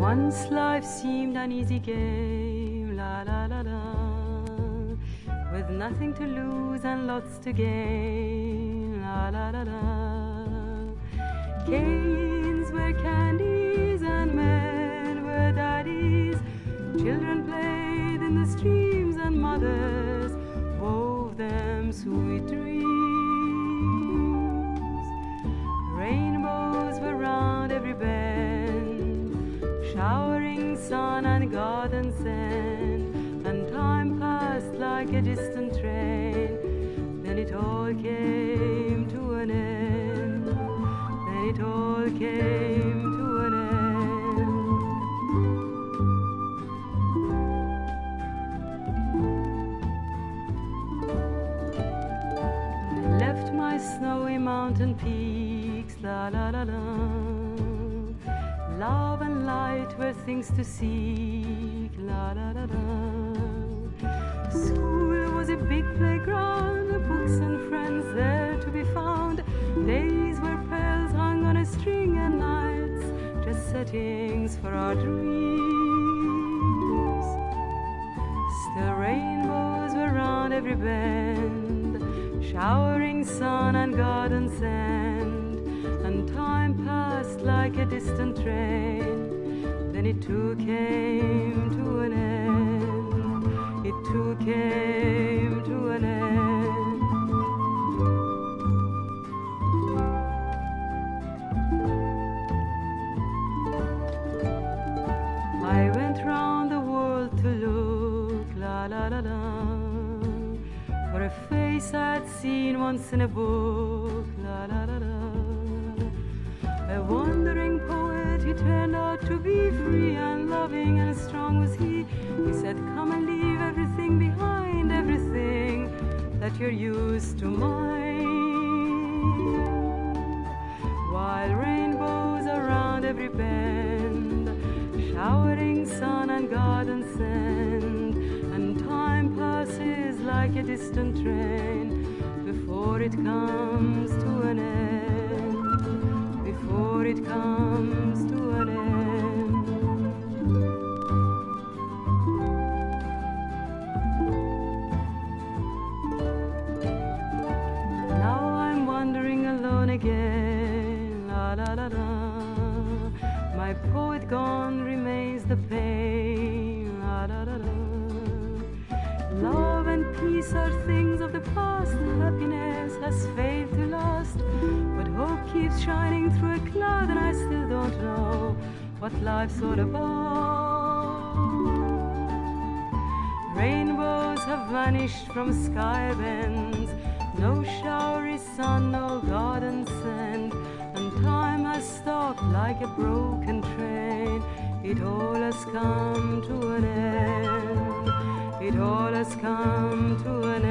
Once life seemed an easy game, la la la la, with nothing to lose and lots to gain, la la la la. Canes were candies and men were daddies. Children played in the streams and mothers wove them sweet dreams. Rainbows were round every bend, showering sun and garden sand, and time passed like a distant train. Then it all came to an end. Then it all came to an end. I left my snowy mountain peaks, la la la la. Love and light were things to seek, la la la la. School was a big playground, books and friends there to be found. Days were pearls hung on a string, and nights just settings for our dreams. Still rainbows were round every bend, showering sun and garden sand, and time passed like a distant train. Then it too came to an end. It too came to an end. I went round the world to look, la la la la, for a face I'd seen once in a book, la la la la. A wandering poet, he turned out to be free and loving and strong was he. He said, come and leave everything behind, everything that you're used to mind. While rainbows around every bend, showering sun and garden sand, and time passes like a distant train before it comes to an end, before it comes to an end. Now I'm wandering alone again, la la la la. My poet gone, remains the pain, la la la la. Love and peace are things of the past, happiness has failed to last, but hope keeps shining through a cloud, and I still don't know what life's all about. Rainbows have vanished from sky bends, no showery sun, no garden sand, and time has stopped like a broken train. It all has come to an end. It all has come to an end.